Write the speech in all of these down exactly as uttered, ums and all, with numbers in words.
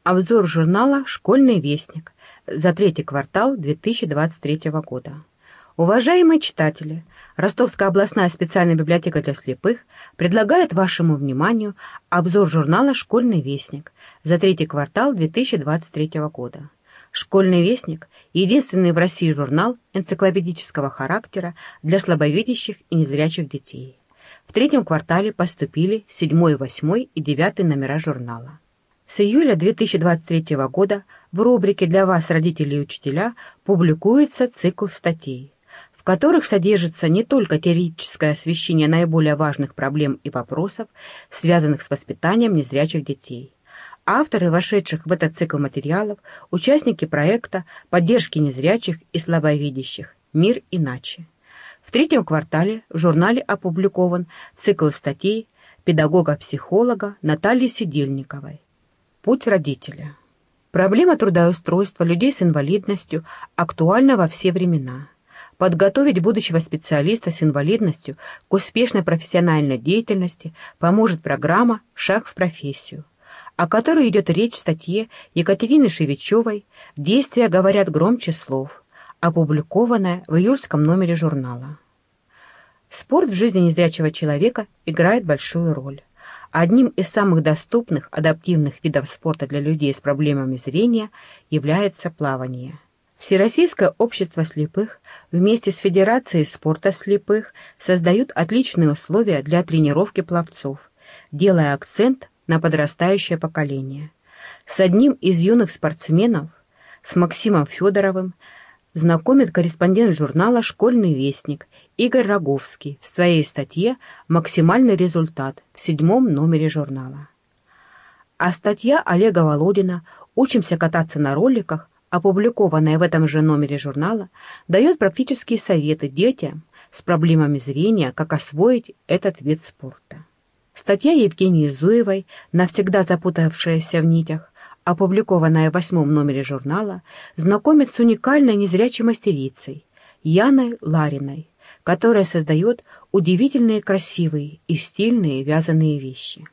Обзор журнала «Школьный вестник» за третий квартал две тысячи двадцать третьего года. Уважаемые читатели, Ростовская областная специальная библиотека для слепых предлагает вашему вниманию обзор журнала «Школьный вестник» за третий квартал две тысячи двадцать третьего года. «Школьный вестник» — единственный в России журнал энциклопедического характера для слабовидящих и незрячих детей. В третьем квартале поступили седьмой, восьмой и девятый номера журнала. С июля две тысячи двадцать третьего года в рубрике «Для вас, родители и учителя» публикуется цикл статей, в которых содержится не только теоретическое освещение наиболее важных проблем и вопросов, связанных с воспитанием незрячих детей. Авторы, вошедших в этот цикл материалов, участники проекта поддержки незрячих и слабовидящих «Мир иначе». В третьем квартале в журнале опубликован цикл статей педагога-психолога Натальи Сидельниковой «Путь родителя». Проблема трудоустройства людей с инвалидностью актуальна во все времена. Подготовить будущего специалиста с инвалидностью к успешной профессиональной деятельности поможет программа «Шаг в профессию», о которой идет речь в статье Екатерины Шевичевой «Действия говорят громче слов», опубликованная в июльском номере журнала. Спорт в жизни незрячего человека играет большую роль. Одним из самых доступных адаптивных видов спорта для людей с проблемами зрения является плавание. Всероссийское общество слепых вместе с Федерацией спорта слепых создают отличные условия для тренировки пловцов, делая акцент на подрастающее поколение. С одним из юных спортсменов, с Максимом Федоровым, знакомит корреспондент журнала «Школьный вестник» Игорь Роговский в своей статье «Максимальный результат» в седьмом номере журнала. А статья Олега Володина «Учимся кататься на роликах», опубликованная в этом же номере журнала, дает практические советы детям с проблемами зрения, как освоить этот вид спорта. Статья Евгении Зуевой «Навсегда запутавшаяся в нитях», опубликованная в восьмом номере журнала, знакомит с уникальной незрячей мастерицей Яной Лариной, которая создает удивительные красивые и стильные вязаные вещи.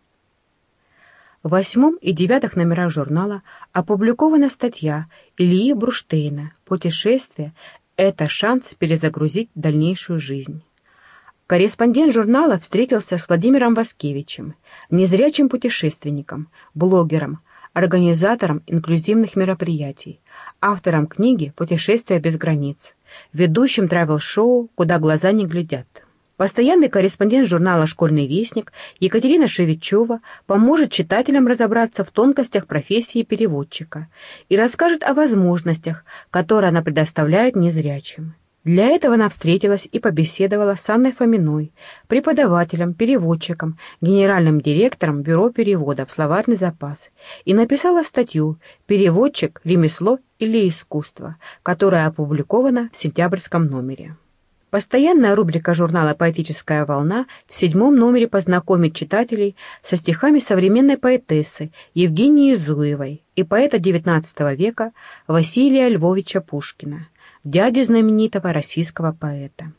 В восьмом и девятых номерах журнала опубликована статья Ильи Бруштейна «Путешествие – это шанс перезагрузить дальнейшую жизнь». Корреспондент журнала встретился с Владимиром Васкевичем, незрячим путешественником, блогером, организатором инклюзивных мероприятий, автором книги «Путешествия без границ», ведущим тревел-шоу «Куда глаза не глядят». Постоянный корреспондент журнала «Школьный вестник» Екатерина Шевичева поможет читателям разобраться в тонкостях профессии переводчика и расскажет о возможностях, которые она предоставляет незрячим. Для этого она встретилась и побеседовала с Анной Фоминой, преподавателем, переводчиком, генеральным директором Бюро переводов «Словарный запас», и написала статью «Переводчик. Ремесло или искусство», которая опубликована в сентябрьском номере. Постоянная рубрика журнала «Поэтическая волна» в седьмом номере познакомит читателей со стихами современной поэтессы Евгении Зуевой и поэта девятнадцатого века Василия Львовича Пушкина, дяди знаменитого российского поэта.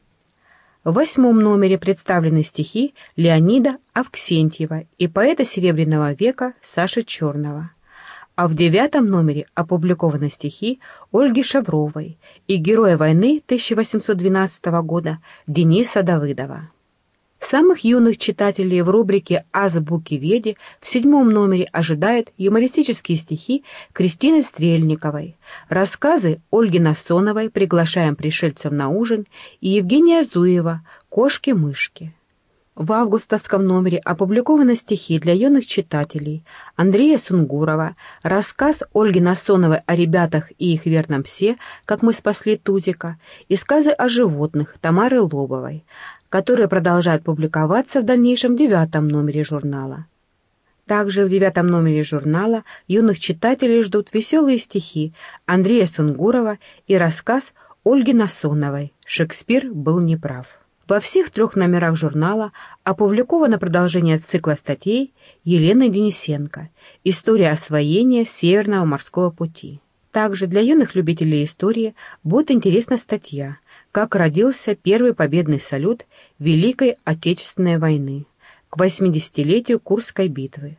В восьмом номере представлены стихи Леонида Авксентьева и поэта Серебряного века Саши Черного. А в девятом номере опубликованы стихи Ольги Шавровой и героя войны тысяча восемьсот двенадцатого года Дениса Давыдова. Самых юных читателей в рубрике «Азбуки Веди» в седьмом номере ожидают юмористические стихи Кристины Стрельниковой, рассказы Ольги Насоновой «Приглашаем пришельцев на ужин» и Евгения Зуева «Кошки-мышки». В августовском номере опубликованы стихи для юных читателей Андрея Сунгурова, рассказ Ольги Насоновой о ребятах и их верном псе «Как мы спасли Тузика» и сказы о животных Тамары Лобовой, которые продолжают публиковаться в дальнейшем девятом номере журнала. Также в девятом номере журнала юных читателей ждут веселые стихи Андрея Сунгурова и рассказ Ольги Насоновой «Шекспир был неправ». Во всех трех номерах журнала опубликовано продолжение цикла статей Елены Денисенко «История освоения Северного морского пути». Также для юных любителей истории будет интересна статья «Как родился первый победный салют Великой Отечественной войны к восьмидесятилетию Курской битвы»,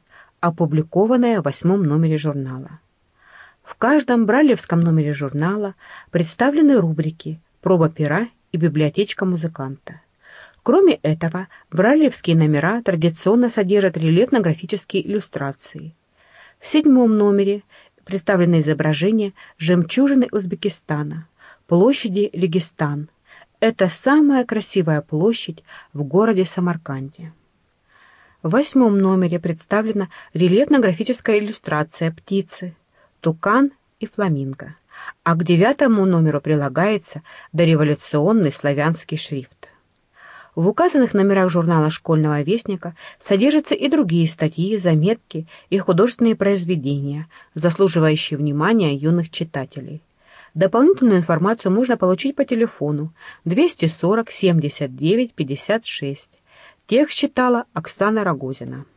опубликованное в восьмом номере журнала. В каждом брайлевском номере журнала представлены рубрики «Проба пера» и «Библиотечка музыканта». Кроме этого, брайлевские номера традиционно содержат рельефно-графические иллюстрации. В седьмом номере представлено изображение жемчужины Узбекистана, площади Регистан. Это самая красивая площадь в городе Самарканде. В восьмом номере представлена рельефно-графическая иллюстрация птицы, тукан и фламинго, а к девятому номеру прилагается дореволюционный славянский шрифт. В указанных номерах журнала «Школьного вестника» содержатся и другие статьи, заметки и художественные произведения, заслуживающие внимания юных читателей. Дополнительную информацию можно получить по телефону двести сорок семьдесят девять пятьдесят шесть. Текст читала Оксана Рогозина.